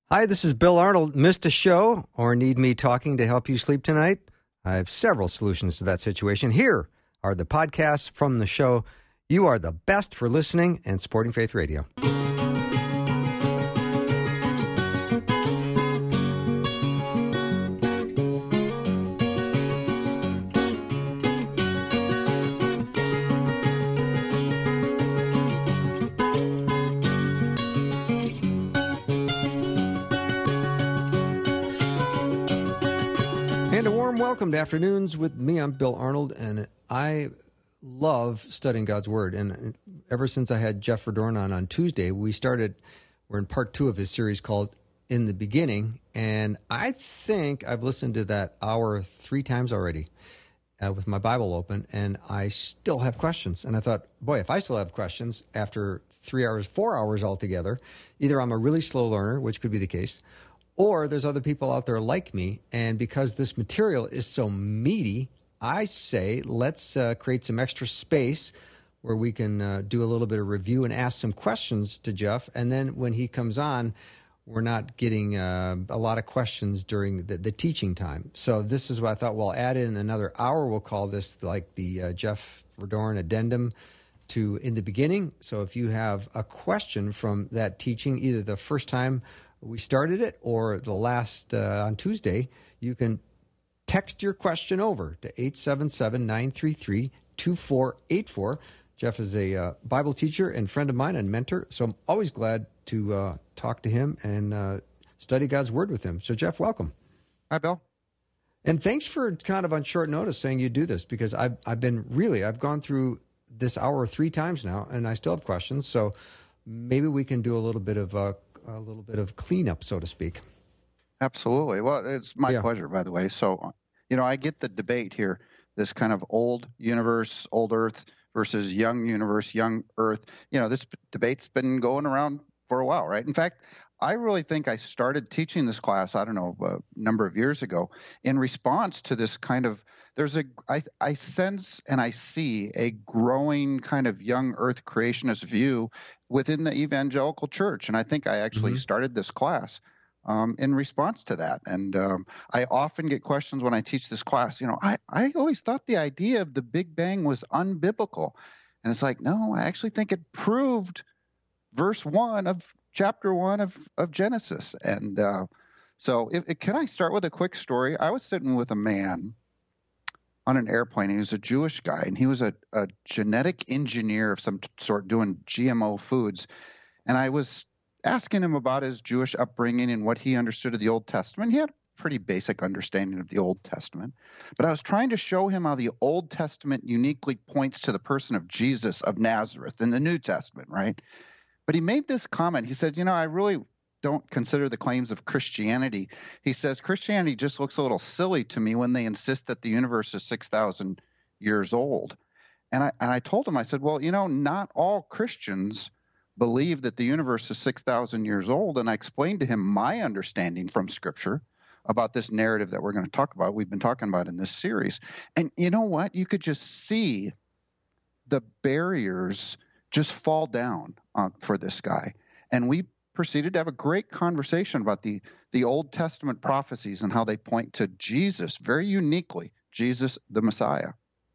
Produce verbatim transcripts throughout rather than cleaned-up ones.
Hi, this is Bill Arnold. Missed a show or need me talking to help you sleep tonight? I have several solutions to that situation. Here are the podcasts from the show. You are the best for listening and supporting Faith Radio. And a warm welcome to Afternoons with me. I'm Bill Arnold, and I love studying God's Word. And ever since I had Jeff Verdorn on on Tuesday, we started, we're in part two of his series called In the Beginning. And I think I've listened to that hour three times already uh, with my Bible open, and I still have questions. And I thought, boy, if I still have questions after three hours, four hours altogether, either I'm a really slow learner, which could be the case, or there's other people out there like me, and because this material is so meaty, I say let's uh, create some extra space where we can uh, do a little bit of review and ask some questions to Jeff, and then when he comes on, we're not getting uh, a lot of questions during the, the teaching time. So this is what I thought, we'll add in another hour. We'll call this like the uh, Jeff Verdorn addendum to In the Beginning. So if you have a question from that teaching, either the first time we started it or the last uh, on Tuesday, you can text your question over to eight seven seven, nine three three, two four eight four. Jeff is a uh, Bible teacher and friend of mine and mentor, so I'm always glad to uh, talk to him and uh, study God's Word with him. So, Jeff, welcome. Hi, Bill. And thanks for kind of on short notice saying you do this, because I've, I've been really, I've gone through this hour three times now, and I still have questions, so maybe we can do a little bit of uh, a little bit of cleanup, so to speak. Absolutely. Well, it's my Yeah. pleasure, by the way. So, you know, I get the debate here, this kind of old universe, old Earth versus young universe, young Earth. You know, this debate's been going around for a while, right? In fact, I really think I started teaching this class, I don't know, a number of years ago, in response to this kind of, there's a, I, I sense and I see a growing kind of young Earth creationist view within the evangelical church. And I think I actually Mhm. started this class um, in response to that. And um, I often get questions when I teach this class, you know, I, I always thought the idea of the Big Bang was unbiblical. And it's like, no, I actually think it proved verse one of chapter one of, of Genesis. And uh, so if, can I start with a quick story? I was sitting with a man on an airplane. He was a Jewish guy, and he was a, a genetic engineer of some sort doing G M O foods. And I was asking him about his Jewish upbringing and what he understood of the Old Testament. He had a pretty basic understanding of the Old Testament. But I was trying to show him how the Old Testament uniquely points to the person of Jesus of Nazareth in the New Testament, right? But he made this comment. He says, you know, I really don't consider the claims of Christianity. He says, Christianity just looks a little silly to me when they insist that the universe is six thousand years old. And I, and I told him, I said, well, you know, not all Christians believe that the universe is six thousand years old. And I explained to him my understanding from Scripture about this narrative that we're going to talk about, we've been talking about in this series. And you know what? You could just see the barriers just fall down uh, for this guy. And we proceeded to have a great conversation about the, the Old Testament prophecies and how they point to Jesus, very uniquely, Jesus the Messiah.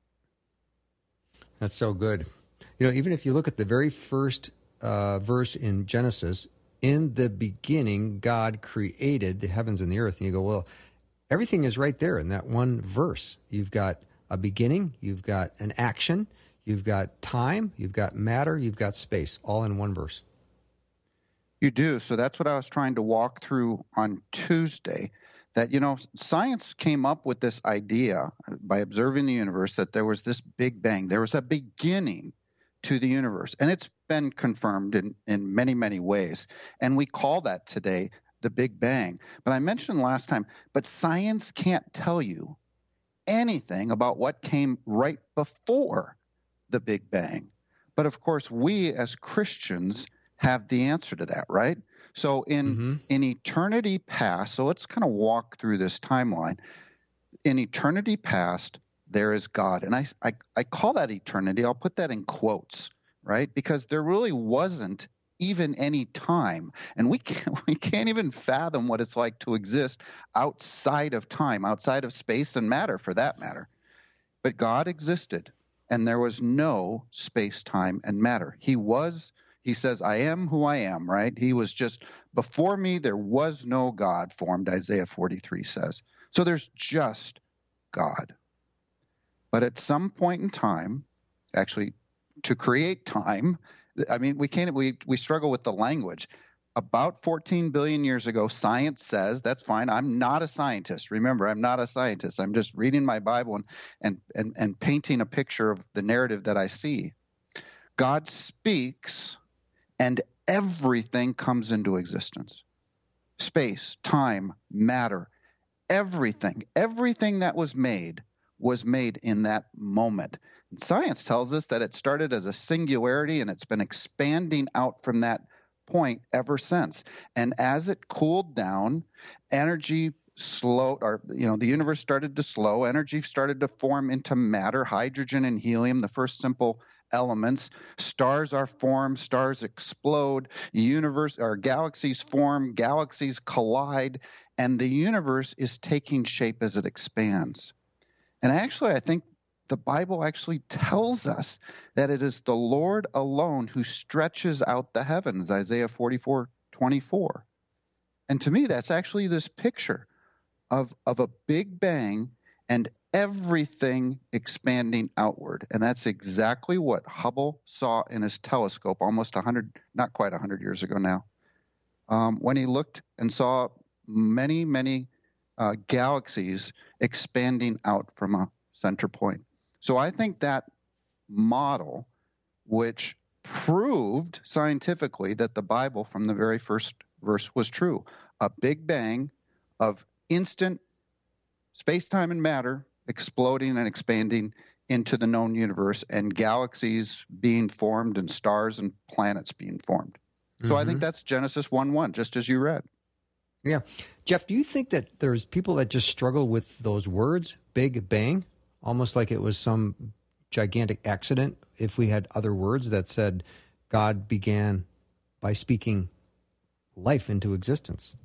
That's so good. You know, even if you look at the very first uh, verse in Genesis, in the beginning, God created the heavens and the earth. And you go, well, everything is right there in that one verse. You've got a beginning, you've got an action, you've got time, you've got matter, you've got space, all in one verse. You do. So that's what I was trying to walk through on Tuesday, that, you know, science came up with this idea by observing the universe that there was this Big Bang. There was a beginning to the universe, and it's been confirmed in, in many, many ways. And we call that today the Big Bang. But I mentioned last time, but science can't tell you anything about what came right before the Big Bang. But of course, we as Christians have the answer to that, right? So in, mm-hmm. in eternity past, so let's kind of walk through this timeline. In eternity past, there is God. And I, I, I call that eternity, I'll put that in quotes, right? Because there really wasn't even any time. And we can't, we can't even fathom what it's like to exist outside of time, outside of space and matter, for that matter. But God existed, and there was no space, time, and matter. He was, he says, I am who I am, right? He was just, before me, there was no God formed, Isaiah forty-three says. So there's just God. But at some point in time, actually, to create time, I mean, we can't, we, we struggle with the language. About fourteen billion years ago, science says, that's fine. I'm not a scientist. Remember, I'm not a scientist. I'm just reading my Bible and, and, and, and painting a picture of the narrative that I see. God speaks, and everything comes into existence. Space, time, matter, everything, everything that was made was made in that moment. And science tells us that it started as a singularity, and it's been expanding out from that point ever since. And as it cooled down, energy slowed, or, you know, the universe started to slow, energy started to form into matter, hydrogen and helium, the first simple elements. Stars are formed, stars explode, universe or galaxies form, galaxies collide, and the universe is taking shape as it expands. And actually, I think the Bible actually tells us that it is the Lord alone who stretches out the heavens, Isaiah forty-four twenty-four. And to me, that's actually this picture of, of a big bang and everything expanding outward. And that's exactly what Hubble saw in his telescope almost one hundred, not quite one hundred years ago now, um, when he looked and saw many, many uh, galaxies expanding out from a center point. So I think that model, which proved scientifically that the Bible from the very first verse was true, a big bang of instant space-time and matter exploding and expanding into the known universe, and galaxies being formed and stars and planets being formed. So mm-hmm. I think that's Genesis one one, just as you read. Yeah. Jeff, do you think that there's people that just struggle with those words, big bang? Almost like it was some gigantic accident if we had other words that said God began by speaking life into existence.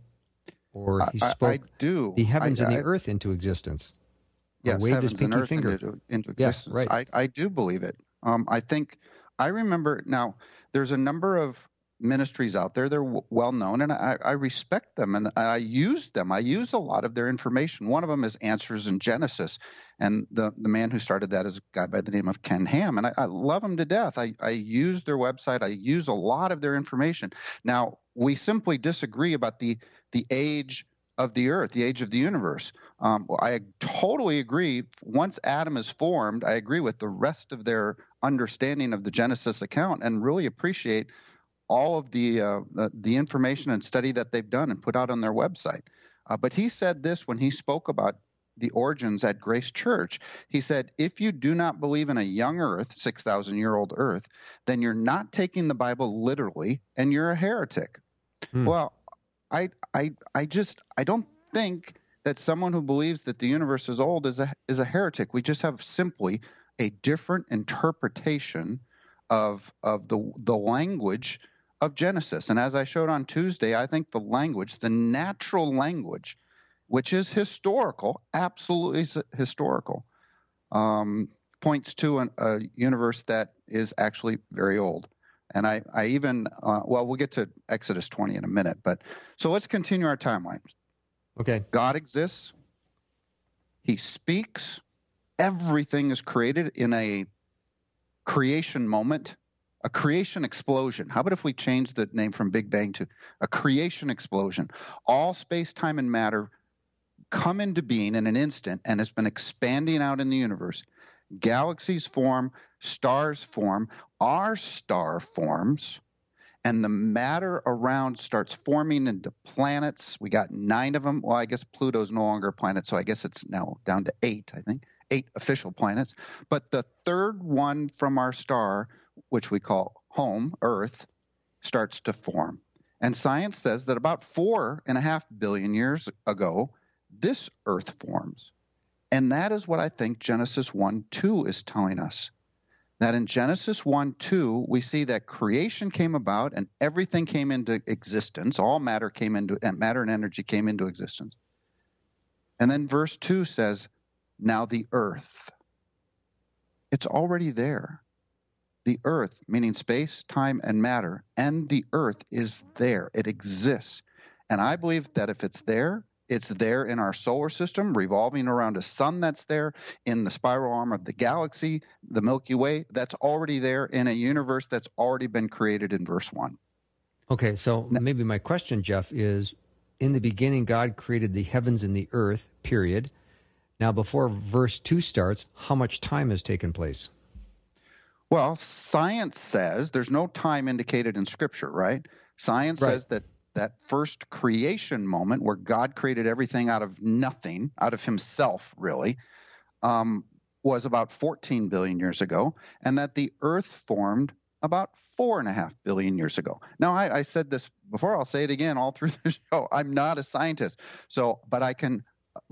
Or he spoke I, I do. the heavens I, and I, the earth into existence. Yes, waved heavens his pinky and earth finger. into, into existence. Yeah, right. I, I do believe it. Um, I think, I remember, now, there's a number of ministries out there. They're w- well known, and I, I respect them, and I use them. I use a lot of their information. One of them is Answers in Genesis, and the, the man who started that is a guy by the name of Ken Ham, and I, I love him to death. I, I use their website. I use a lot of their information. Now, we simply disagree about the the age of the earth, the age of the universe. Um, I totally agree. Once Adam is formed, I agree with the rest of their understanding of the Genesis account, and really appreciate all of the, uh, the the information and study that they've done and put out on their website. Uh, but he said this when he spoke about the origins at Grace Church. He said, if you do not believe in a young earth, six thousand year old earth, then you're not taking the Bible literally, and you're a heretic. Hmm. Well, I I I just I don't think that someone who believes that the universe is old is a is a heretic. We just have simply a different interpretation of of the the language of Genesis. And as I showed on Tuesday, I think the language, the natural language, which is historical, absolutely historical, um, points to an, a universe that is actually very old. And I, I even, uh, well, we'll get to Exodus twenty in a minute, but so let's continue our timeline. Okay. God exists. He speaks. Everything is created in a creation moment, a creation explosion. How about if we change the name from Big Bang to a creation explosion? All space, time, and matter come into being in an instant and has been expanding out in the universe. Galaxies form, stars form, our star forms, and the matter around starts forming into planets. We got nine of them. Well, I guess Pluto's no longer a planet, so I guess it's now down to eight, I think, eight official planets. But the third one from our star, which we call home, Earth, starts to form. And science says that about four and a half billion years ago, this Earth forms. And that is what I think Genesis one two is telling us, that in Genesis one two, we see that creation came about and everything came into existence. All matter came into, and matter and energy came into existence. And then verse two says, now the earth. It's already there. The earth, meaning space, time, and matter, and the earth is there. It exists. And I believe that if it's there, it's there in our solar system, revolving around a sun that's there, in the spiral arm of the galaxy, the Milky Way, that's already there in a universe that's already been created in verse one. Okay, so now, maybe my question, Jeff, is in the beginning, God created the heavens and the earth, period. Now, before verse two starts, how much time has taken place? Well, science says there's no time indicated in Scripture, right? Science right. says that that first creation moment where God created everything out of nothing, out of himself, really, um, was about fourteen billion years ago, and that the earth formed about four and a half billion years ago. Now, I, I said this before, I'll say it again all through the show. I'm not a scientist, so but I can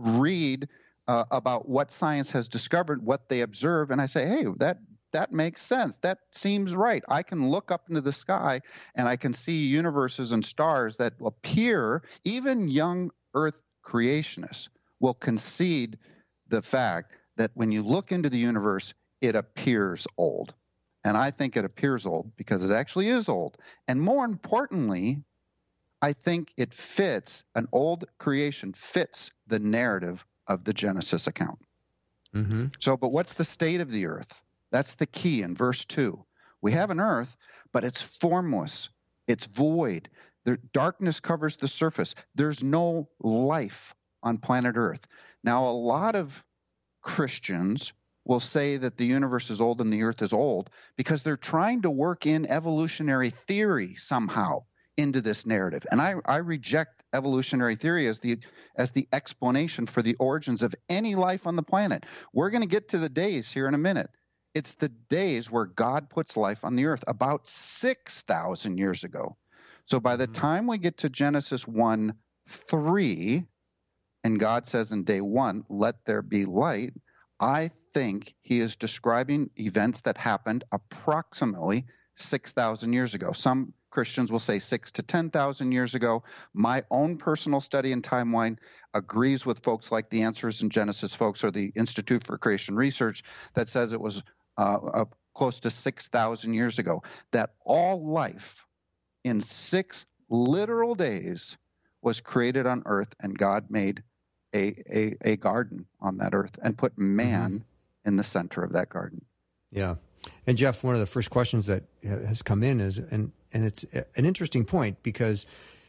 read uh, about what science has discovered, what they observe, and I say, hey, that That makes sense. That seems right. I can look up into the sky and I can see universes and stars that appear, even young Earth creationists will concede the fact that when you look into the universe, it appears old. And I think it appears old because it actually is old. And more importantly, I think it fits, an old creation fits the narrative of the Genesis account. Mm-hmm. So, but what's the state of the earth? That's the key in verse two. We have an earth, but it's formless. It's void. The darkness covers the surface. There's no life on planet Earth. Now, a lot of Christians will say that the universe is old and the earth is old because they're trying to work in evolutionary theory somehow into this narrative. And I, I reject evolutionary theory as the as the explanation for the origins of any life on the planet. We're going to get to the days here in a minute. It's the days where God puts life on the earth about six thousand years ago. So by the time we get to Genesis one three, and God says in day one, let there be light, I think he is describing events that happened approximately six thousand years ago. Some Christians will say six to ten thousand years ago. My own personal study and timeline agrees with folks like the Answers in Genesis folks or the Institute for Creation Research that says it was uh, uh, close to six thousand years ago, that all life in six literal days was created on earth, and God made a, a, a garden on that earth and put man mm-hmm. in the center of that garden. Yeah. And Jeff, one of the first questions that has come in is, and, and it's an interesting point, because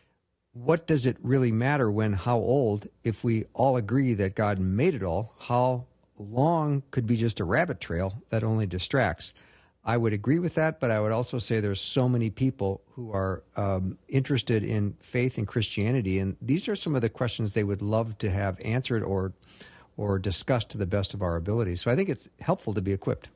what does it really matter when, how old, if we all agree that God made it all, how long could be just a rabbit trail that only distracts? I would agree with that, but I would also say there's so many people who are um, interested in faith and Christianity, and these are some of the questions they would love to have answered or or discussed to the best of our ability. So I think it's helpful to be equipped.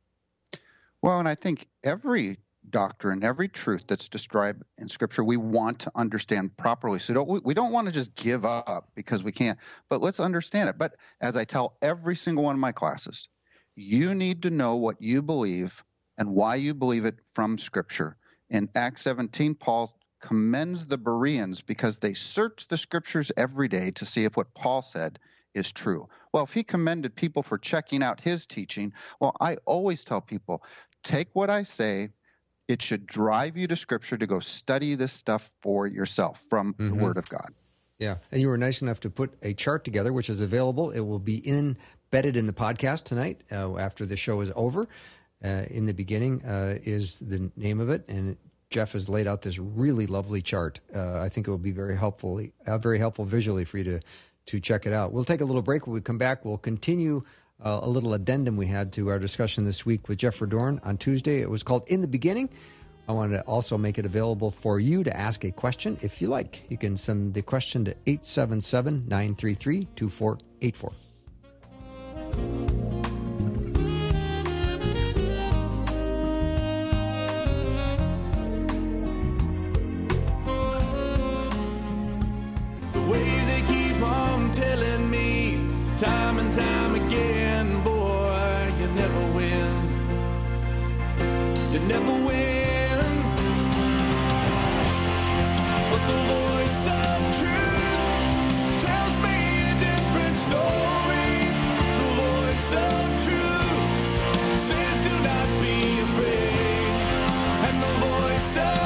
Well, and I think every doctrine, every truth that's described in Scripture, we want to understand properly. So don't, we don't want to just give up because we can't, but let's understand it. But as I tell every single one of my classes, you need to know what you believe and why you believe it from Scripture. In Acts seventeen, Paul commends the Bereans because they search the Scriptures every day to see if what Paul said is true. Well, if he commended people for checking out his teaching, well, I always tell people, take what I say. It should drive you to Scripture to go study this stuff for yourself from mm-hmm. the Word of God. Yeah, and you were nice enough to put a chart together, which is available. It will be embedded in the podcast tonight uh, after the show is over. Uh, in the beginning uh, is the name of it, and Jeff has laid out this really lovely chart. Uh, I think it will be very helpful, uh, very helpful visually for you to to check it out. We'll take a little break. When we come back, we'll continue uh, a little addendum we had to our discussion this week with Jeff Verdoorn on Tuesday. It was called In the Beginning. I wanted to also make it available for you to ask a question if you like. You can send the question to eight seven seven, nine three three, two four eight four. Telling me time and time again, boy, you never win. never win. But the voice of truth tells me a different story. The voice of truth says do not be afraid. And the voice of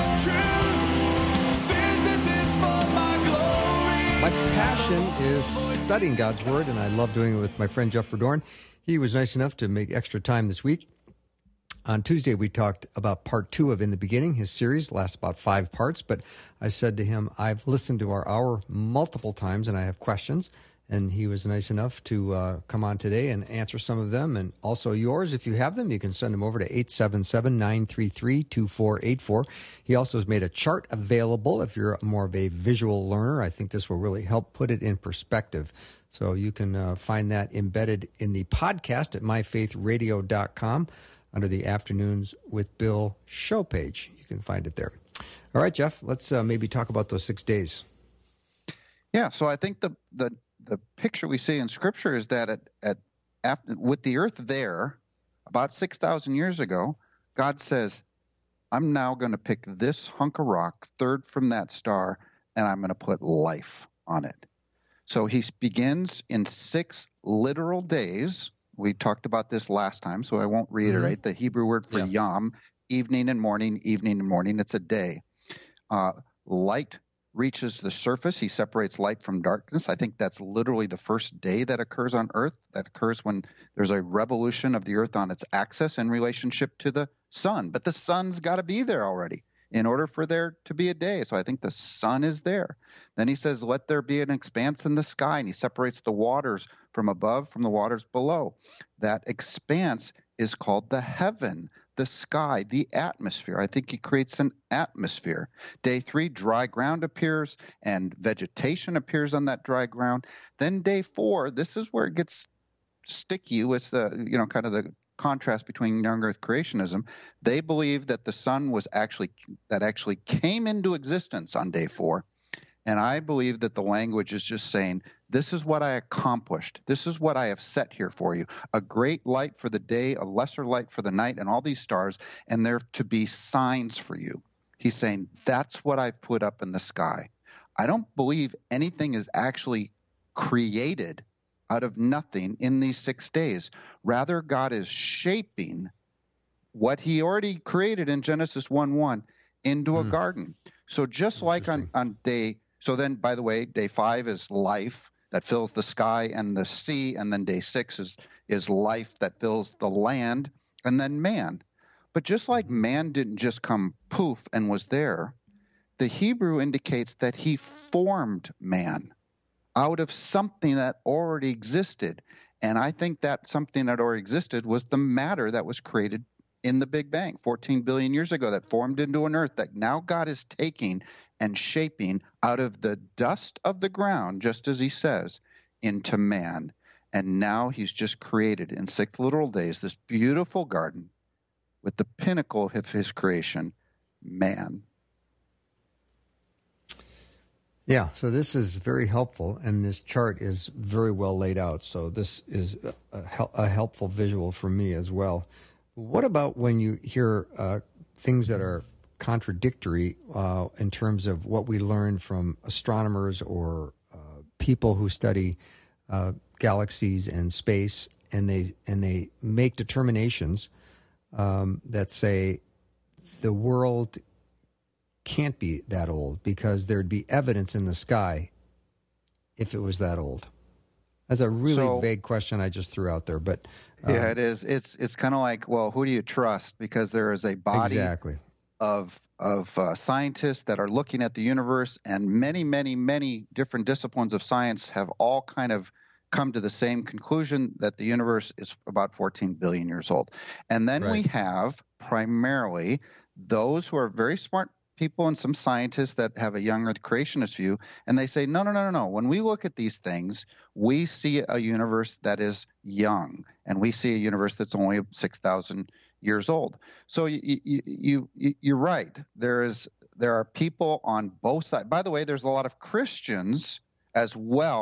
truth says this is for my glory. My passion is studying God's Word, and I love doing it with my friend Jeff Verdorn. He was nice enough to make extra time this week. On Tuesday, we talked about part two of In the Beginning. His series lasts about five parts, but I said to him, I've listened to our hour multiple times, and I have questions. And he was nice enough to uh, come on today and answer some of them. And also yours, if you have them, you can send them over to eight seven seven, nine three three, two four eight four. He also has made a chart available if you're more of a visual learner. I think this will really help put it in perspective. So you can uh, find that embedded in the podcast at my faith radio dot com under the Afternoons with Bill show page. You can find it there. All right, Jeff, let's uh, maybe talk about those six days. Yeah, so I think the the the picture we see in Scripture is that at, at after, with the earth there, about six thousand years ago, God says, I'm now going to pick this hunk of rock, third from that star, and I'm going to put life on it. So he begins in six literal days. We talked about this last time, so I won't reiterate. Mm-hmm. The Hebrew word for yeah. yom, evening and morning, evening and morning, it's a day. Uh, light reaches the surface. He separates light from darkness. I think that's literally the first day that occurs on Earth. That occurs when there's a revolution of the Earth on its axis in relationship to the sun. But the sun's got to be there already in order for there to be a day. So I think the sun is there. Then he says, let there be an expanse in the sky, and he separates the waters from above from the waters below. That expanse is called the heaven, the sky, the atmosphere. I think he creates an atmosphere. Day three, dry ground appears and vegetation appears on that dry ground. Then day four, this is where it gets sticky with the, you know, kind of the contrast between young earth creationism. They believe that the sun was actually, that actually came into existence on day four. And I believe that the language is just saying, this is what I accomplished. This is what I have set here for you. A great light for the day, a lesser light for the night, and all these stars, and they're to be signs for you. He's saying, that's what I've put up in the sky. I don't believe anything is actually created out of nothing in these six days. Rather, God is shaping what he already created in Genesis one one into mm. a garden. So just like on, on day, so then, by the way, day five is life that fills the sky and the sea, and then day six is, is life that fills the land, and then man. But just like man didn't just come poof and was there, the Hebrew indicates that he formed man out of something that already existed. And I think that something that already existed was the matter that was created in the Big Bang fourteen billion years ago, that formed into an earth that now God is taking and shaping out of the dust of the ground, just as he says, into man. And now he's just created in six literal days this beautiful garden with the pinnacle of his creation, man. Yeah, so this is very helpful, and this chart is very well laid out. So this is a, a, a helpful visual for me as well. What about when you hear uh, things that are contradictory uh, in terms of what we learn from astronomers or uh, people who study uh, galaxies and space, and they and they make determinations um, that say the world can't be that old because there'd be evidence in the sky if it was that old? That's a really so, vague question I just threw out there, but um, yeah, it is. It's it's kind of like, well, who do you trust? Because there is a body exactly. of of uh, scientists that are looking at the universe, and many, many, many different disciplines of science have all kind of come to the same conclusion that the universe is about fourteen billion years old. And then right. we have primarily those who are very smart people and some scientists that have a young earth creationist view, and they say, no, no, no, no, no. When we look at these things, we see a universe that is young, and we see a universe that's only six thousand years old. So you, you, you, you're right. There is there are people on both sides. By the way, there's a lot of Christians as well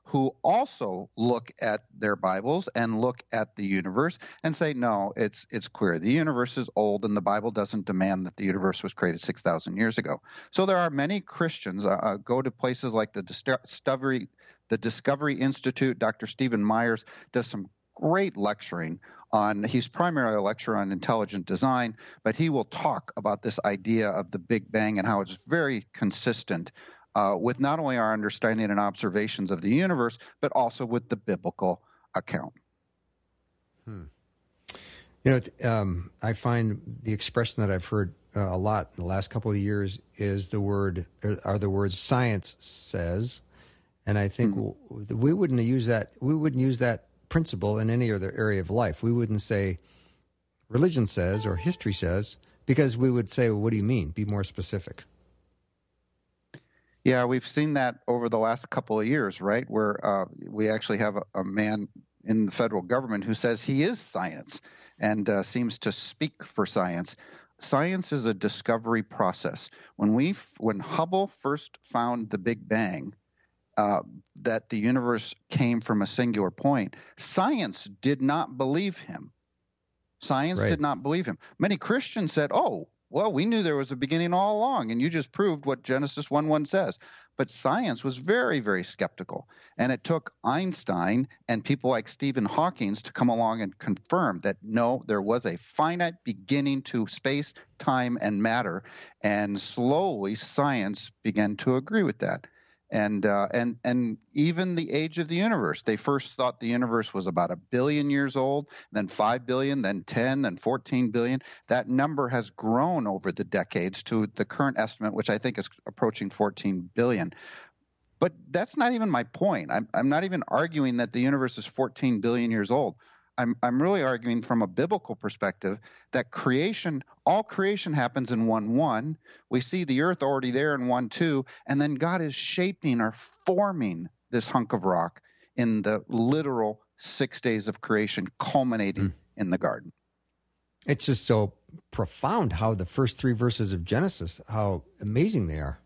who also look at their Bibles and look at the universe and say, no, it's it's clear. The universe is old, and the Bible doesn't demand that the universe was created six thousand years ago. So there are many Christians, uh, uh, go to places like the Discovery, the Discovery Institute. Doctor Stephen Myers does some great lecturing on, he's primarily a lecturer on intelligent design, but he will talk about this idea of the Big Bang and how it's very consistent uh, with not only our understanding and observations of the universe, but also with the biblical account. Hmm. You know, it, um, I find the expression that I've heard uh, a lot in the last couple of years is the word, are the words science says, and I think mm-hmm. we wouldn't use that, we wouldn't use that principle in any other area of life. We wouldn't say religion says or history says, because we would say, well, what do you mean? Be more specific. Yeah, we've seen that over the last couple of years, right? Where uh, we actually have a, a man in the federal government who says he is science and uh, seems to speak for science. Science is a discovery process. When we, when Hubble first found the Big Bang, Uh, that the universe came from a singular point, science did not believe him. Science right. did not believe him. Many Christians said, oh, well, we knew there was a beginning all along, and you just proved what Genesis one one says. But science was very, very skeptical. And it took Einstein and people like Stephen Hawking to come along and confirm that, no, there was a finite beginning to space, time, and matter. And slowly science began to agree with that. And uh, and and even the age of the universe. They first thought the universe was about a billion years old, then five billion, then ten, then fourteen billion. That number has grown over the decades to the current estimate, which I think is approaching fourteen billion. But that's not even my point. I'm I'm not even arguing that the universe is fourteen billion years old. I'm I'm really arguing from a biblical perspective that creation, all creation happens in one one. We see the earth already there in one two, and then God is shaping or forming this hunk of rock in the literal six days of creation, culminating mm. in the garden. It's just so profound how the first three verses of Genesis, how amazing they are.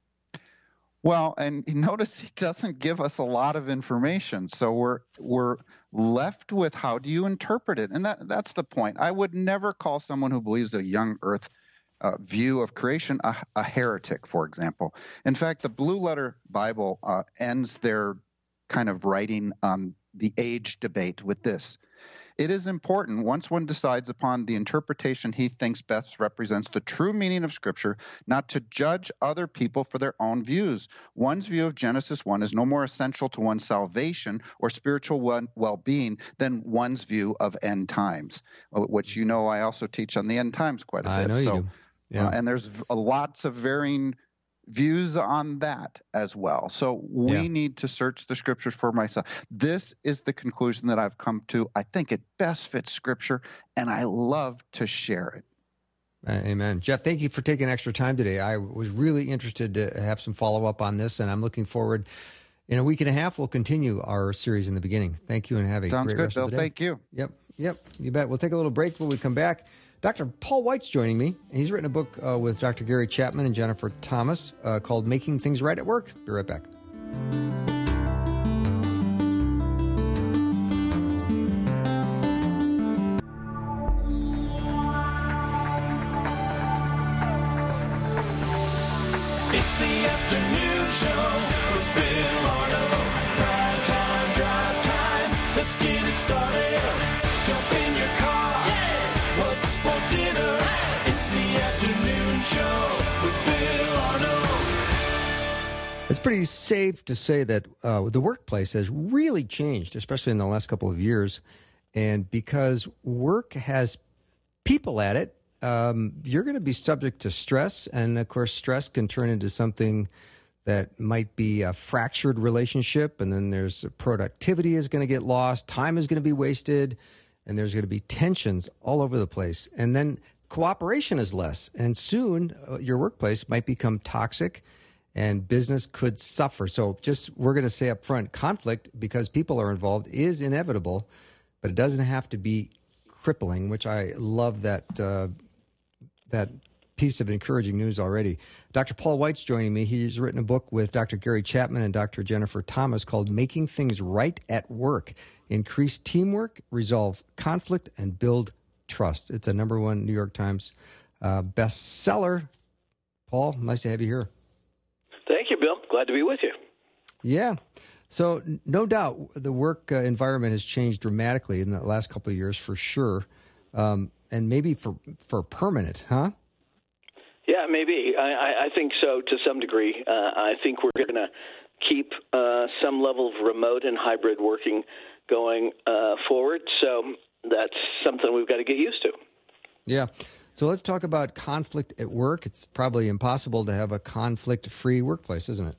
Well, and notice he doesn't give us a lot of information, so we're we're left with how do you interpret it, and that that's the point. I would never call someone who believes a young Earth uh, view of creation a, a heretic, for example. In fact, the Blue Letter Bible uh, ends their kind of writing on the age debate with this. It is important, once one decides upon the interpretation he thinks best represents the true meaning of Scripture, not to judge other people for their own views. One's view of Genesis one is no more essential to one's salvation or spiritual well-being than one's view of end times, which you know I also teach on the end times quite a I bit. know you so, do. Yeah. Uh, and there's lots of varying views on that as well. So we yeah. need to search the Scriptures for myself. This is the conclusion that I've come to. I think it best fits Scripture, and I love to share it. Uh, amen. Jeff, thank you for taking extra time today. I was really interested to have some follow-up on this, and I'm looking forward. In a week and a half, we'll continue our series in the beginning. Thank you, and have a Sounds great good, rest Bill. of the day. Thank you. Yep, yep, you bet. We'll take a little break when we come back. Doctor Paul White's joining me. He's written a book uh, with Doctor Gary Chapman and Jennifer Thomas uh, called Making Things Right at Work. Be right back. It's the afternoon show with Bill Arno. Prime time, drive time. Let's get it started. Jump in your car. Yeah. What's for dinner? Hey. It's the afternoon show with Bill Arno. It's pretty safe to say that uh, the workplace has really changed, especially in the last couple of years. And because work has people at it, Um, you're going to be subject to stress, and of course, stress can turn into something that might be a fractured relationship, and then there's productivity is going to get lost, time is going to be wasted, and there's going to be tensions all over the place, and then cooperation is less, and soon uh, your workplace might become toxic, and business could suffer. So, just we're going to say up front, conflict because people are involved is inevitable, but it doesn't have to be crippling, which I love that. Uh, that piece of encouraging news already. Doctor Paul White's joining me. He's written a book with Doctor Gary Chapman and Doctor Jennifer Thomas called Making Things Right at Work: Increase Teamwork, Resolve Conflict, and Build Trust. It's a number one New York Times uh, bestseller. Paul, nice to have you here. Thank you, Bill. Glad to be with you. Yeah. So no doubt the work uh, environment has changed dramatically in the last couple of years for sure, um, and maybe for, for permanent, huh? Yeah, maybe. I, I think so to some degree. Uh, I think we're going to keep uh, some level of remote and hybrid working going uh, forward, so that's something we've got to get used to. Yeah. So let's talk about conflict at work. It's probably impossible to have a conflict-free workplace, isn't it?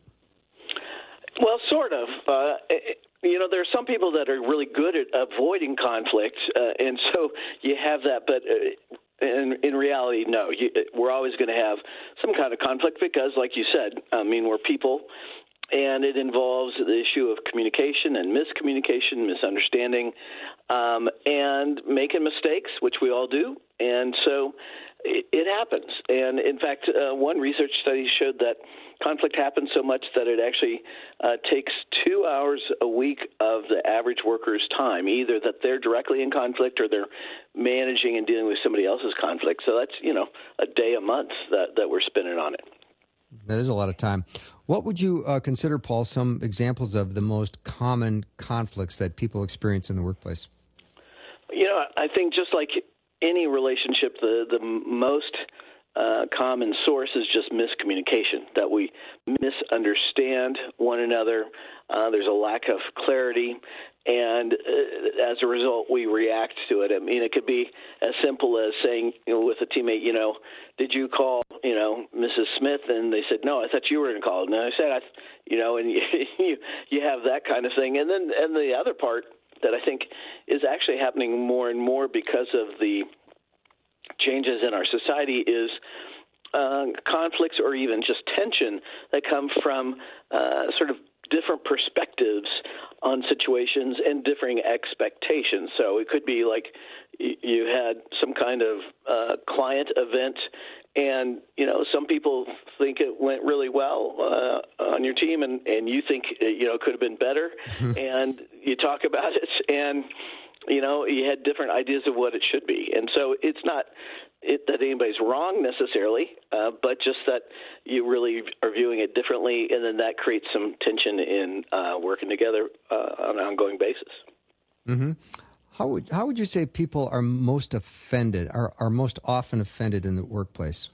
Well, sort of. Uh, you know, there are some people that are really good at avoiding conflict, uh, and so you have that. But uh, in, in reality, no. You, we're always going to have some kind of conflict because, like you said, I mean, we're people, and it involves the issue of communication and miscommunication, misunderstanding, um, and making mistakes, which we all do. And so it, it happens. And, in fact, uh, one research study showed that conflict happens so much that it actually uh, takes two hours a week of the average worker's time, either that they're directly in conflict or they're managing and dealing with somebody else's conflict. So that's, you know, a day a month that, that we're spending on it. That is a lot of time. What would you uh, consider, Paul, some examples of the most common conflicts that people experience in the workplace? You know, I think just like any relationship, the, the most uh, common source is just miscommunication, that we misunderstand one another. Uh, there's a lack of clarity, and uh, as a result, we react to it. I mean, it could be as simple as saying, you know, with a teammate, you know, did you call, you know, Missus Smith? And they said, no, I thought you were going to call. And I said, I, you know, and you, you you have that kind of thing. And then and the other part that I think is actually happening more and more because of the changes in our society is uh, conflicts or even just tension that come from uh, sort of different perspectives on situations and differing expectations. So it could be like you had some kind of uh, client event, and you know some people think it went really well uh, on your team, and, and you think you know it could have been better, and you talk about it, and you know you had different ideas of what it should be, and so it's not it, that anybody's wrong necessarily, uh, but just that you really are viewing it differently, and then that creates some tension in uh, working together uh, on an ongoing basis. Mm-hmm. How would how would you say people are most offended, are, are most often offended in the workplace?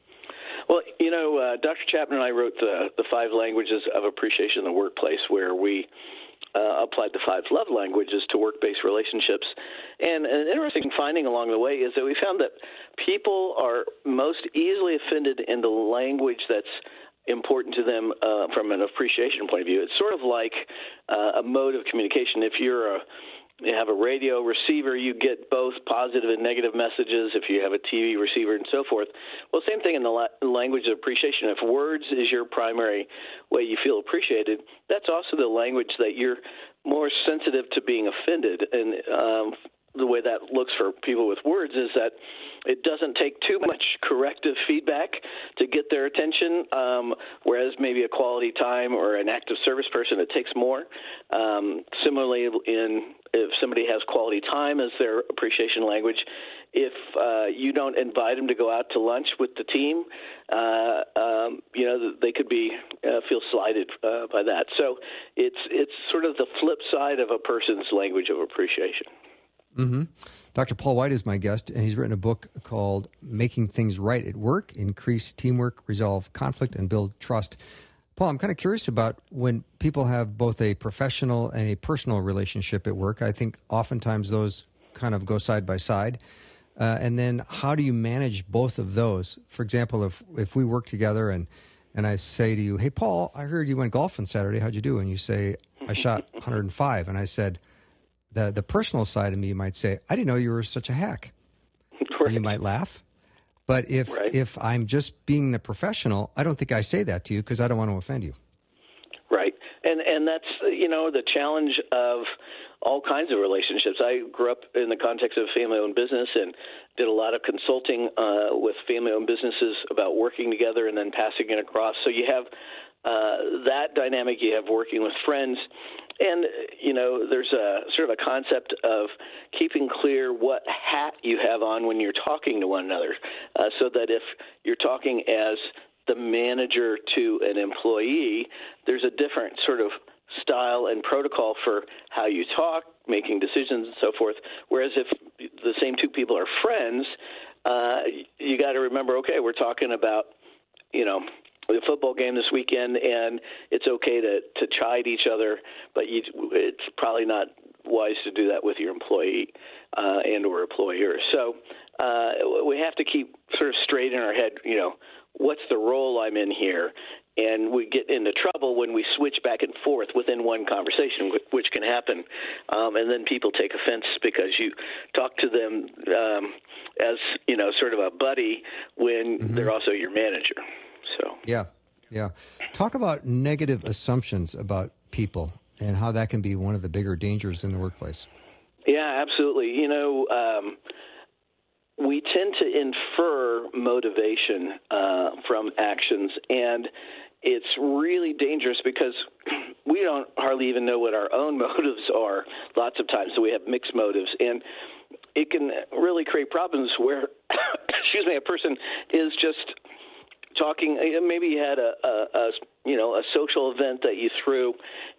Well, you know, uh, Doctor Chapman and I wrote the, the five languages of appreciation in the workplace, where we uh, applied the five love languages to work-based relationships. And an interesting finding along the way is that we found that people are most easily offended in the language that's important to them uh, from an appreciation point of view. It's sort of like uh, a mode of communication. If you're a You have a radio receiver, you get both positive and negative messages. If you have a T V receiver and so forth. Well, same thing in the la- language of appreciation. If words is your primary way you feel appreciated, that's also the language that you're more sensitive to being offended. And um, the way that looks for people with words is that it doesn't take too much corrective feedback to get their attention, um, whereas maybe a quality time or an active service person, it takes more. Um, similarly, in if somebody has quality time as their appreciation language, if uh, you don't invite them to go out to lunch with the team, uh, um, you know, they could be uh, feel slighted uh, by that. So it's it's sort of the flip side of a person's language of appreciation. Mm-hmm. Doctor Paul White is my guest, and he's written a book called Making Things Right at Work: Increase Teamwork, Resolve Conflict, and Build Trust. Paul, I'm kind of curious about when people have both a professional and a personal relationship at work. I think oftentimes those kind of go side by side. Uh, and then how do you manage both of those? For example, if if we work together and, and I say to you, hey, Paul, I heard you went golfing Saturday. How'd you do? And you say, I shot one hundred five. And I said, the the personal side of me might say, I didn't know you were such a hack. Right. And you might laugh. But if right. if I'm just being the professional, I don't think I say that to you because I don't want to offend you. Right. And and and that's you know the challenge of all kinds of relationships. I grew up in the context of a family-owned business and did a lot of consulting uh, with family-owned businesses about working together and then passing it across. So you have uh, that dynamic. You have working with friends. And, you know, there's a sort of a concept of keeping clear what hat you have on when you're talking to one another, uh, so that if you're talking as the manager to an employee, there's a different sort of style and protocol for how you talk, making decisions and so forth. Whereas if the same two people are friends, uh, you got to remember, okay, we're talking about, you know, the football game this weekend, and it's okay to, to chide each other, but you, it's probably not wise to do that with your employee uh, and or employer. So uh, we have to keep sort of straight in our head, you know, what's the role I'm in here? And we get into trouble when we switch back and forth within one conversation, which can happen. Um, and then people take offense because you talk to them um, as, you know, sort of a buddy when mm-hmm. they're also your manager. So yeah, yeah. Talk about negative assumptions about people and how that can be one of the bigger dangers in the workplace. Yeah, absolutely. You know, um, we tend to infer motivation uh, from actions, and it's really dangerous because we don't hardly even know what our own motives are lots of times. So we have mixed motives, and it can really create problems where, excuse me, a person is just talking. Maybe you had a, a, a you know a social event that you threw,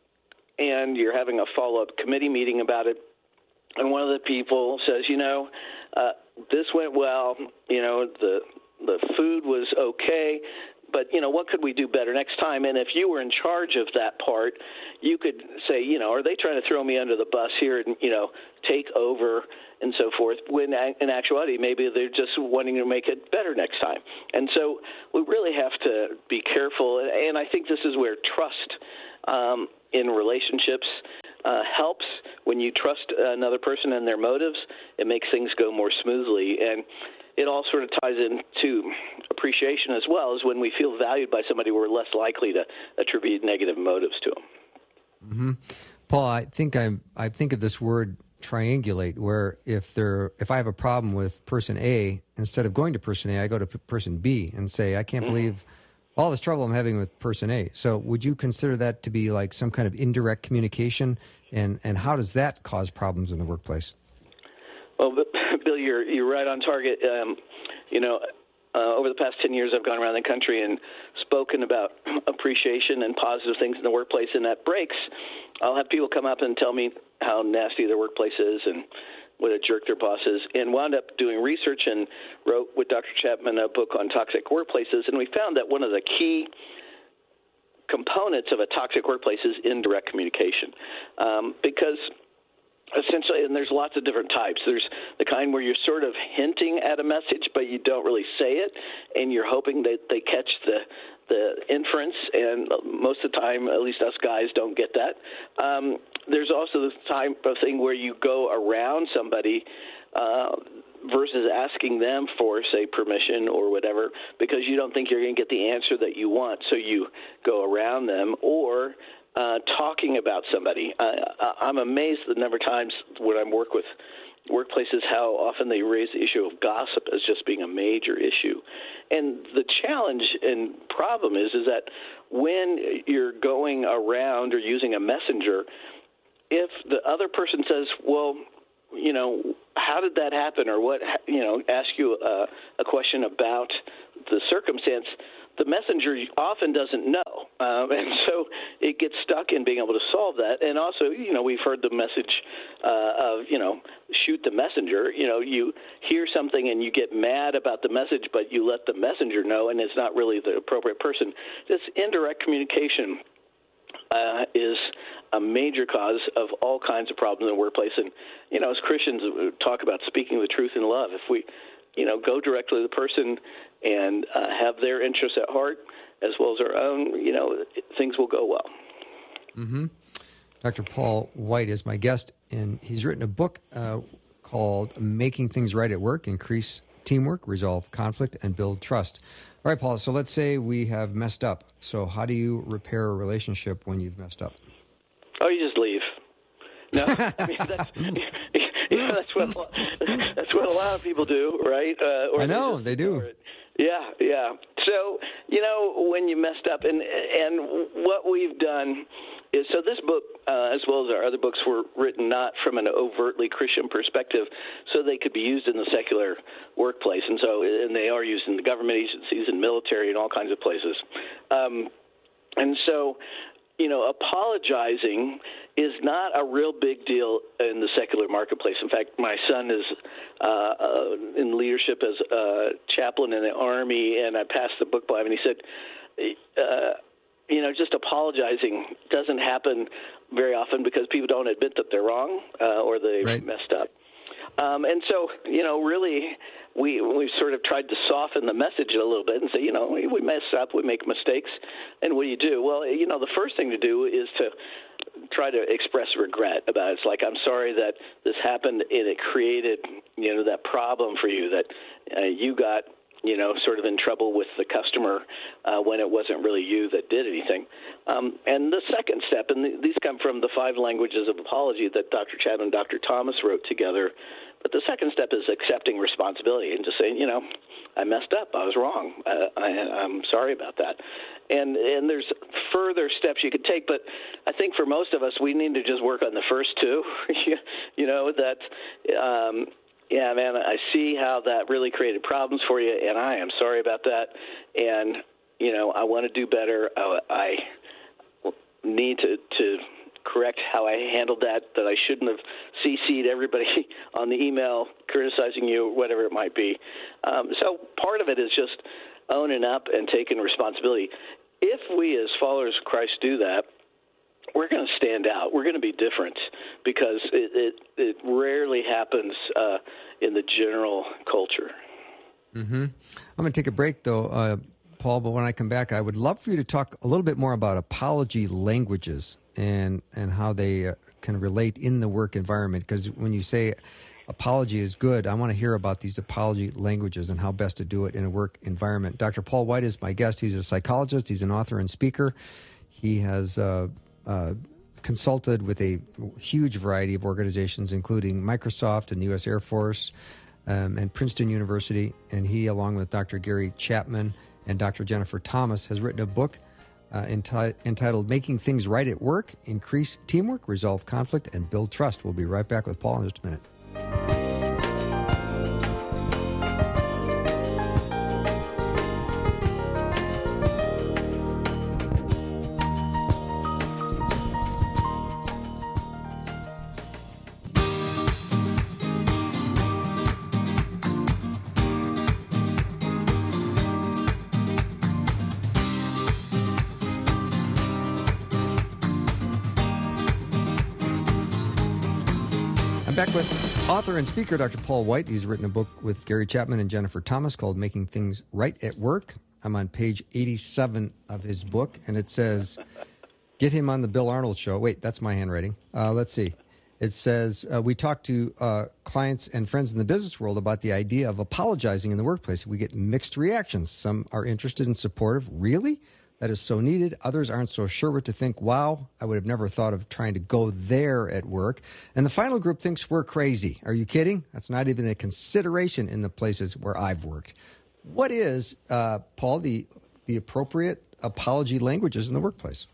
and you're having a follow-up committee meeting about it, and one of the people says, you know, uh, this went well. You know, the the food was okay, but you know, what could we do better next time? And if you were in charge of that part, you could say, you know, are they trying to throw me under the bus here and you know take over and so forth, when in actuality, maybe they're just wanting to make it better next time. And so we really have to be careful, and I think this is where trust um, in relationships uh, helps. When you trust another person and their motives, it makes things go more smoothly. And it all sort of ties into appreciation as well, as when we feel valued by somebody, we're less likely to attribute negative motives to them. Mm-hmm. Paul, I think I'm, I think of this word triangulate, where if there, if I have a problem with person A, instead of going to person A, I go to p- person B and say, I can't mm-hmm. believe all this trouble I'm having with person A. So would you consider that to be like some kind of indirect communication, and, and how does that cause problems in the workplace? Well, Bill, you're, you're right on target. Um, you know, uh, over the past ten years, I've gone around the country and spoken about appreciation and positive things in the workplace, and at breaks, I'll have people come up and tell me how nasty their workplace is and what a jerk their boss is, and wound up doing research and wrote with Doctor Chapman a book on toxic workplaces, and we found that one of the key components of a toxic workplace is indirect communication, um, because essentially, and there's lots of different types. There's the kind where you're sort of hinting at a message, but you don't really say it, and you're hoping that they catch the the inference, and most of the time, at least us guys, don't get that. Um, there's also this type of thing where you go around somebody uh, versus asking them for, say, permission or whatever, because you don't think you're going to get the answer that you want, so you go around them, or uh, talking about somebody. I, I'm amazed the number of times when I work with workplaces how often they raise the issue of gossip as just being a major issue. And the challenge and problem is, is that when you're going around or using a messenger, if the other person says, well, you know, how did that happen, or what, you know, ask you a, a question about the circumstance, the messenger often doesn't know. Um, and so it gets stuck in being able to solve that. And also, you know, we've heard the message uh, of, you know, shoot the messenger. You know, you hear something and you get mad about the message, but you let the messenger know, and it's not really the appropriate person. This indirect communication Uh, is a major cause of all kinds of problems in the workplace. And, you know, as Christians, we talk about speaking the truth in love. If we, you know, go directly to the person and uh, have their interests at heart as well as our own, you know, things will go well. Mm-hmm. Doctor Paul White is my guest, and he's written a book uh, called Making Things Right at Work, Increase Teamwork, Resolve Conflict, and Build Trust. All right, Paul, so let's say we have messed up. So how do you repair a relationship when you've messed up? Oh, you just leave. No, I mean that's yeah, that's what that's what a lot of people do, right? Uh, or I know they, they do. Yeah, yeah. So you know when you messed up, and and what we've done is so this book, uh, as well as our other books, were written not from an overtly Christian perspective, so they could be used in the secular workplace, and so and they are used in the government agencies and military and all kinds of places, um, and so. You know, apologizing is not a real big deal in the secular marketplace. In fact, my son is uh, uh, in leadership as a chaplain in the Army, and I passed the book by him, and he said, uh, you know, just apologizing doesn't happen very often because people don't admit that they're wrong uh, or they've right. messed up. Um, and so, you know, really, we we sort of tried to soften the message a little bit and say, you know, we, we mess up, we make mistakes, and what do you do? Well, you know, the first thing to do is to try to express regret about it. It's like, I'm sorry that this happened, and it created, you know, that problem for you, that uh, you got, you know, sort of in trouble with the customer uh, when it wasn't really you that did anything. Um, and the second step, and th- these come from the five languages of apology that Doctor Chapman and Doctor Thomas wrote together, but the second step is accepting responsibility and just saying, you know, I messed up, I was wrong, I, I, I'm sorry about that. And and there's further steps you could take, but I think for most of us, we need to just work on the first two, you know, that um, – yeah, man, I see how that really created problems for you, and I am sorry about that. And, you know, I want to do better. I, I need to, to correct how I handled that, that I shouldn't have C C'd everybody on the email criticizing you, whatever it might be. Um, so part of it is just owning up and taking responsibility. If we as followers of Christ do that, we're going to stand out. We're going to be different because it, it, it rarely happens uh, in the general culture. Mm-hmm. I'm going to take a break, though, uh, Paul, but when I come back, I would love for you to talk a little bit more about apology languages and, and how they uh, can relate in the work environment. Because when you say apology is good, I want to hear about these apology languages and how best to do it in a work environment. Doctor Paul White is my guest. He's a psychologist. He's an author and speaker. He has... Uh, Uh, consulted with a huge variety of organizations, including Microsoft and the U S Air Force um, and Princeton University. And he, along with Doctor Gary Chapman and Doctor Jennifer Thomas, has written a book uh, enti- entitled Making Things Right at Work, Increase Teamwork, Resolve Conflict, and Build Trust. We'll be right back with Paul in just a minute. Back with author and speaker Doctor Paul White. He's written a book with Gary Chapman and Jennifer Thomas called Making Things Right at Work. I'm on page eighty-seven of his book, and it says, get him on the Bill Arnold Show. Wait, that's my handwriting. Uh, let's see. It says, uh, we talk to uh, clients and friends in the business world about the idea of apologizing in the workplace. We get mixed reactions. Some are interested and supportive. Really? That is so needed. Others aren't so sure what to think. Wow, I would have never thought of trying to go there at work. And the final group thinks we're crazy. Are you kidding? That's not even a consideration in the places where I've worked. What is, uh, Paul, the the appropriate apology languages in the workplace?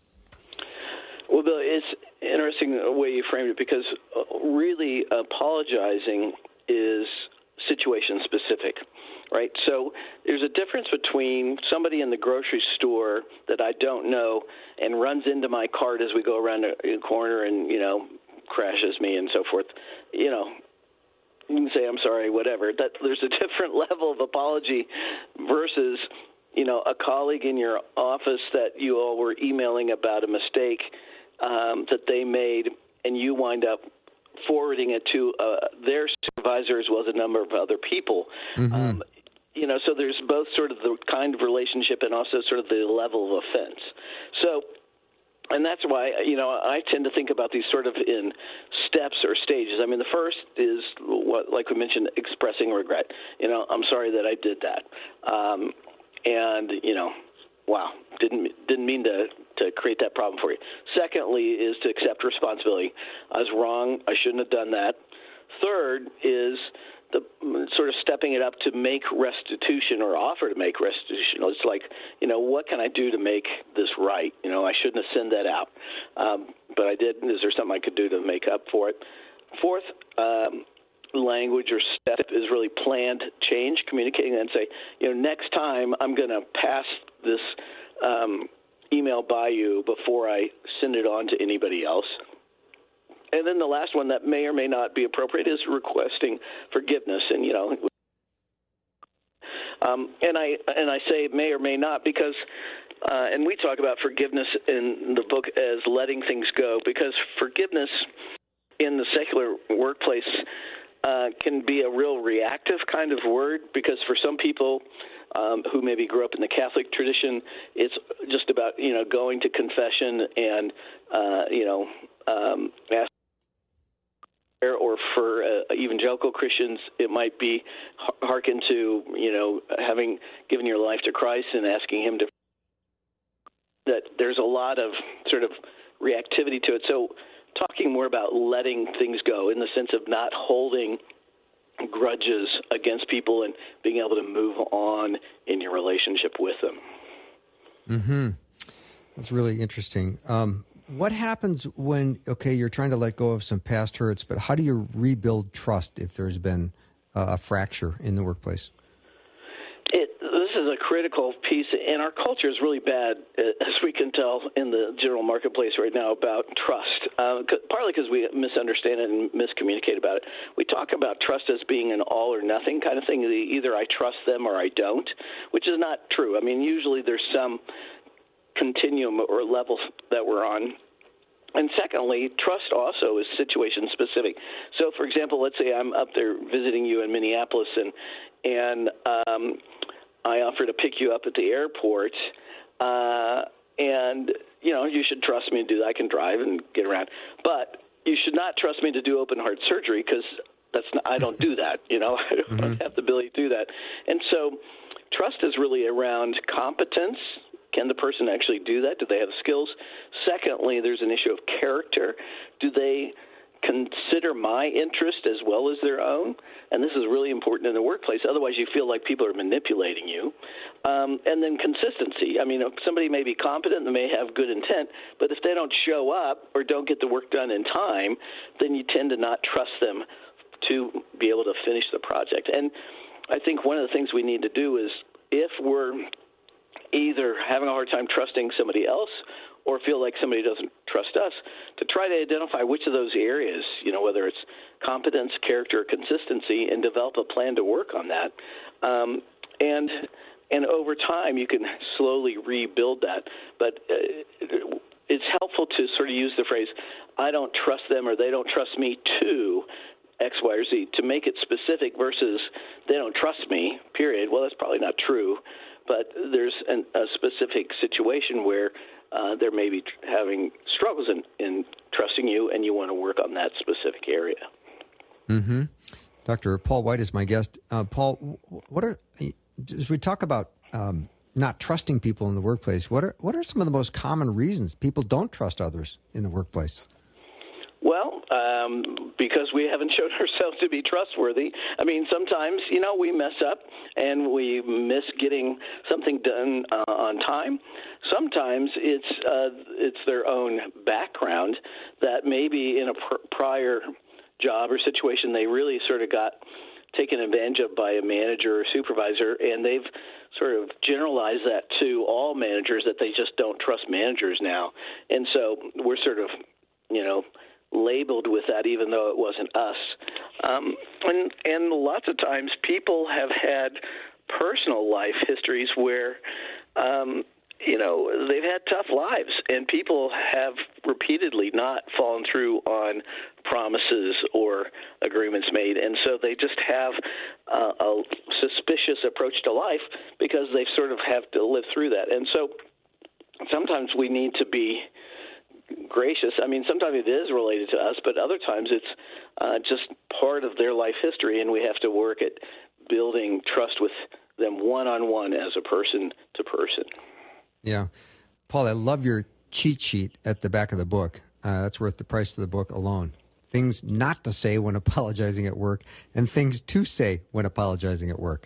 Well, Bill, it's interesting the way you framed it because really apologizing is situation specific. Right, so there's a difference between somebody in the grocery store that I don't know and runs into my cart as we go around a corner and, you know, crashes me and so forth. You know, you can say, I'm sorry, whatever. That there's a different level of apology versus, you know, a colleague in your office that you all were emailing about a mistake um, that they made, and you wind up forwarding it to uh, their supervisor as well as a number of other people. Mm-hmm. Um, you know, so there's both sort of the kind of relationship and also sort of the level of offense. So, and that's why, you know, I tend to think about these sort of in steps or stages. I mean, the first is, what, like we mentioned, expressing regret. You know, I'm sorry that I did that. Um, and, you know, wow, didn't didn't mean to, to create that problem for you. Secondly is to accept responsibility. I was wrong. I shouldn't have done that. Third is the sort of stepping it up to make restitution or offer to make restitution. It's like, you know, what can I do to make this right? You know, I shouldn't have sent that out, um, but I did. Is there something I could do to make up for it? Fourth, um, language or step is really planned change, communicating and say, you know, next time I'm going to pass this um, email by you before I send it on to anybody else. And then the last one that may or may not be appropriate is requesting forgiveness. And, you know, um, and I and I say may or may not because, uh, and we talk about forgiveness in the book as letting things go, because forgiveness in the secular workplace uh, can be a real reactive kind of word, because for some people um, who maybe grew up in the Catholic tradition, it's just about, you know, going to confession and, uh, you know, um, asking. Or for uh, evangelical Christians, it might be hearken to, you know, having given your life to Christ and asking Him to. That there's a lot of sort of reactivity to it. So, talking more about letting things go in the sense of not holding grudges against people and being able to move on in your relationship with them. Mm-hmm. That's really interesting. Um, What happens when, okay, you're trying to let go of some past hurts, but how do you rebuild trust if there's been uh, a fracture in the workplace? It, this is a critical piece, and our culture is really bad, as we can tell in the general marketplace right now, about trust, uh, partly because we misunderstand it and miscommunicate about it. We talk about trust as being an all-or-nothing kind of thing. Either I trust them or I don't, which is not true. I mean, usually there's some continuum or level that we're on. And secondly, trust also is situation specific. So, for example, let's say I'm up there visiting you in Minneapolis, and and um, I offer to pick you up at the airport, uh, and you know you should trust me to do that. I can drive and get around, but you should not trust me to do open heart surgery, because that's not, I don't do that. You know, I don't mm-hmm. have the ability to do that. And so, trust is really around competence. Can the person actually do that? Do they have skills? Secondly, there's an issue of character. Do they consider my interest as well as their own? And this is really important in the workplace. Otherwise, you feel like people are manipulating you. Um, and then consistency. I mean, somebody may be competent and may have good intent, but if they don't show up or don't get the work done in time, then you tend to not trust them to be able to finish the project. And I think one of the things we need to do is, if we're either having a hard time trusting somebody else or feel like somebody doesn't trust us, to try to identify which of those areas, you know, whether it's competence, character, consistency, and develop a plan to work on that. Um, and and over time, you can slowly rebuild that. But uh, it's helpful to sort of use the phrase, I don't trust them or they don't trust me to X, Y, or Z, to make it specific versus they don't trust me, period. Well, that's probably not true. But there's an, a specific situation where uh, there may be tr- having struggles in, in trusting you, and you want to work on that specific area. Mm-hmm. Doctor Paul White is my guest. Uh, Paul, what are as we talk about um, not trusting people in the workplace? What are what are some of the most common reasons people don't trust others in the workplace? Well, um, because we haven't shown ourselves to be trustworthy. I mean, sometimes, you know, we mess up and we miss getting something done uh, on time. Sometimes it's uh, it's their own background that maybe in a pr- prior job or situation they really sort of got taken advantage of by a manager or supervisor, and they've sort of generalized that to all managers, that they just don't trust managers now. And so we're sort of, you know, labeled with that, even though it wasn't us. Um, and, and lots of times people have had personal life histories where, um, you know, they've had tough lives, and people have repeatedly not fallen through on promises or agreements made. And so they just have uh, a suspicious approach to life because they sort of have to live through that. And so sometimes we need to be gracious. I mean, sometimes it is related to us, but other times it's uh, just part of their life history, and we have to work at building trust with them one-on-one as a person to person. Yeah. Paul, I love your cheat sheet at the back of the book. Uh, that's worth the price of the book alone. Things not to say when apologizing at work and things to say when apologizing at work.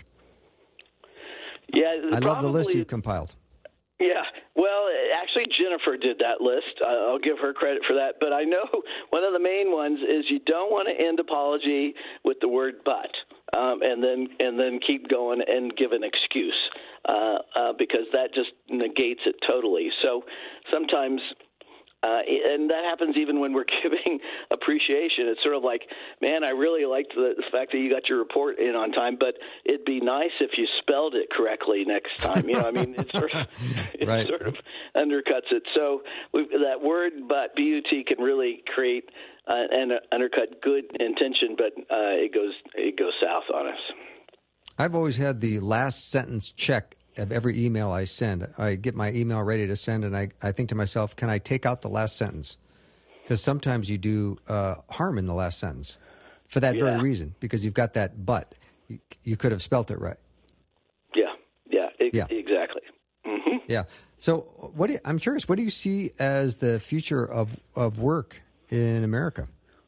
Yeah, I love the list probably- you compiled. Yeah, well, actually, Jennifer did that list. Uh, I'll give her credit for that. But I know one of the main ones is you don't want to end apology with the word "but," um, and then and then keep going and give an excuse uh, uh, because that just negates it totally. So sometimes. Uh, and that happens even when we're giving appreciation. It's sort of like, man, I really liked the, the fact that you got your report in on time, but it'd be nice if you spelled it correctly next time. You know, I mean, it sort of, it Right. sort of undercuts it. So we've, that word "but," B U T, can really create uh, and uh, undercut good intention, but uh, it goes it goes south on us. I've always had the last sentence check of every email I send. I get my email ready to send, and I, I think to myself, can I take out the last sentence? Because sometimes you do uh, harm in the last sentence for that Yeah. very reason, because you've got that "but." You, you could have spelt it right. Yeah, yeah, e- Yeah. exactly. hmm Yeah. So what do you, I'm curious, what do you see as the future of, of work in America?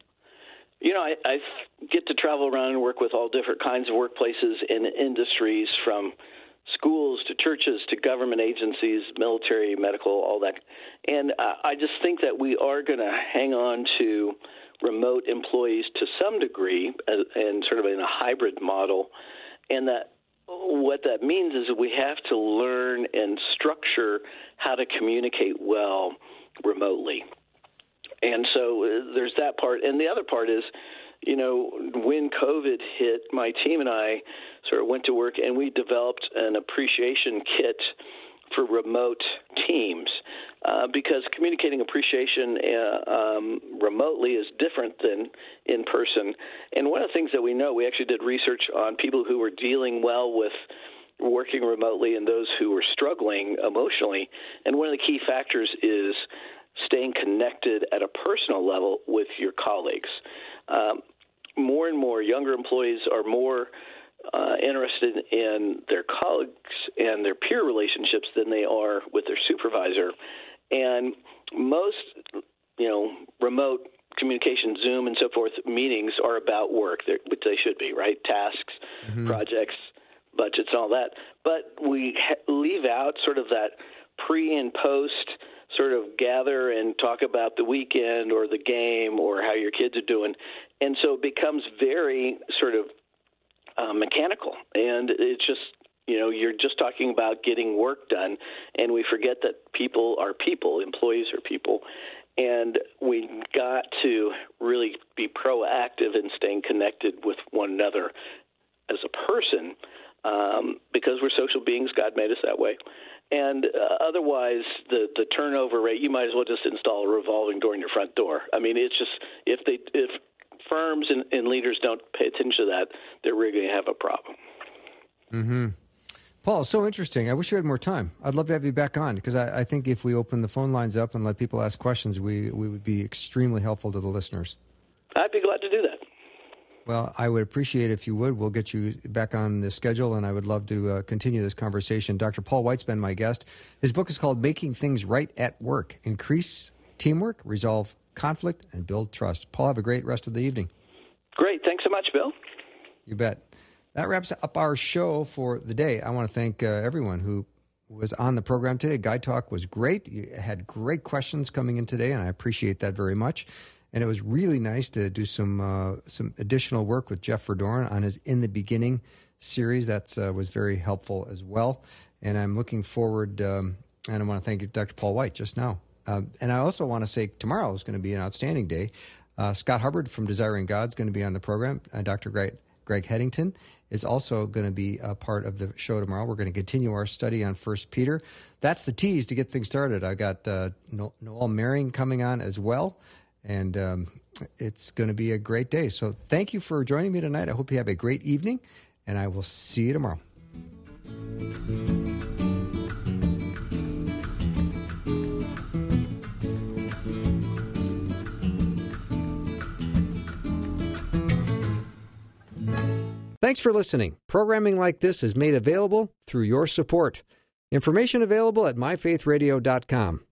You know, I, I get to travel around and work with all different kinds of workplaces and industries, from schools to churches to government agencies, military, medical, all that. And uh, I just think that we are going to hang on to remote employees to some degree, uh, and sort of in a hybrid model. And that what that means is that we have to learn and structure how to communicate well remotely. And so uh, there's that part. And the other part is, you know, when COVID hit, my team and I sort of went to work and we developed an appreciation kit for remote teams uh, because communicating appreciation uh, um, remotely is different than in person. And one of the things that we know, we actually did research on people who were dealing well with working remotely and those who were struggling emotionally. And one of the key factors is staying connected at a personal level with your colleagues. Um, more and more younger employees are more uh, interested in their colleagues and their peer relationships than they are with their supervisor. And most, you know, remote communication, Zoom and so forth, meetings are about work, They're, which they should be, right? Tasks, mm-hmm. projects, budgets, and all that. But we ha- leave out sort of that pre and post sort of gather and talk about the weekend or the game or how your kids are doing. And so it becomes very sort of uh, mechanical. And it's just, you know, you're just talking about getting work done. And we forget that people are people, employees are people. And we got to really be proactive in staying connected with one another as a person um, because we're social beings. God made us that way. And uh, otherwise, the, the turnover rate, you might as well just install a revolving door in your front door. I mean, it's just if they if firms and, and leaders don't pay attention to that, they're really going to have a problem. Mm-hmm. Paul, so interesting. I wish you had more time. I'd love to have you back on because I, I think if we open the phone lines up and let people ask questions, we, we would be extremely helpful to the listeners. I'd be glad to do that. Well, I would appreciate it if you would. We'll get you back on the schedule, and I would love to uh, continue this conversation. Doctor Paul White's been my guest. His book is called Making Things Right at Work: Increase Teamwork, Resolve Conflict, and Build Trust. Paul, have a great rest of the evening. Great. Thanks so much, Bill. You bet. That wraps up our show for the day. I want to thank uh, everyone who was on the program today. Guide Talk was great. You had great questions coming in today, and I appreciate that very much. And it was really nice to do some uh, some additional work with Jeff Verdorn on his In the Beginning series. That uh, was very helpful as well. And I'm looking forward, um, and I want to thank Doctor Paul White just now. Um, and I also want to say tomorrow is going to be an outstanding day. Uh, Scott Hubbard from Desiring God is going to be on the program. Uh, Doctor Greg, Greg Headington is also going to be a part of the show tomorrow. We're going to continue our study on First Peter. That's the tease to get things started. I got uh, Noel Merring coming on as well. And um, it's going to be a great day. So thank you for joining me tonight. I hope you have a great evening, and I will see you tomorrow. Thanks for listening. Programming like this is made available through your support. Information available at my faith radio dot com.